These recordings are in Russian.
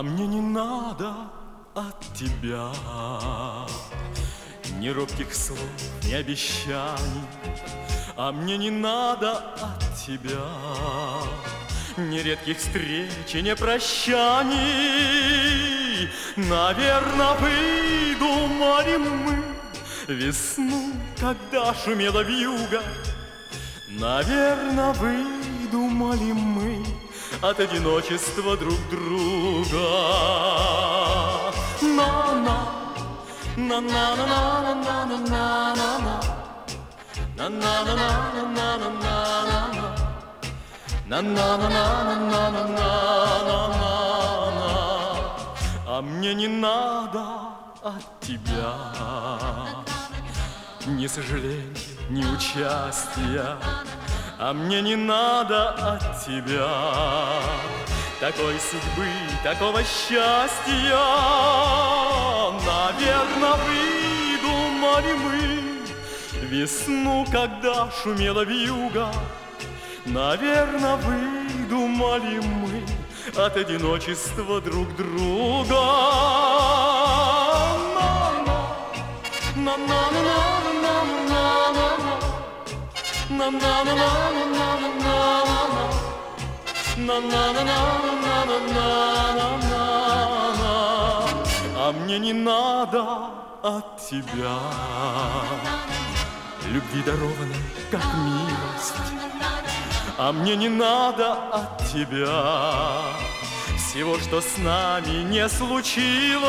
мне не надо от тебя ни робких слов, ни обещаний. А мне не надо от тебя ни редких встреч и ни прощаний. Наверно, выдумали мы весну, когда шумела вьюга. Наверно, выдумали мы от одиночества друг друга. На-на, на-на-на-на-на-на-на-на-на, на-на-на-на-на-на-на-на, на-на-на-на-на-на-на-на. А мне не надо от тебя ни сожаления, ни участия. А мне не надо от тебя такой судьбы, такого счастья. Наверно, выдумали мы весну, когда шумела вьюга. Наверно, выдумали мы от одиночества друг друга. А мне не надо от тебя любви дарованной, как милость. А мне не надо от тебя всего, что с нами не случилось.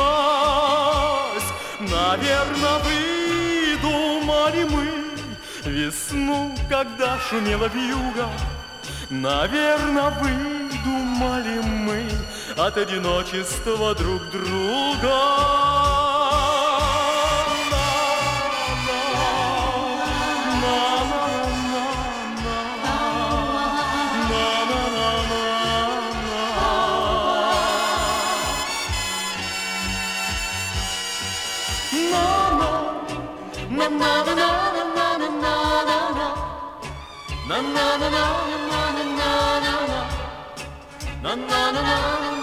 Наверно, выдумали мы весну, когда шумела вьюга. Наверно, выдумали мы от одиночества друг друга. Na na na na na na na na na na na na na.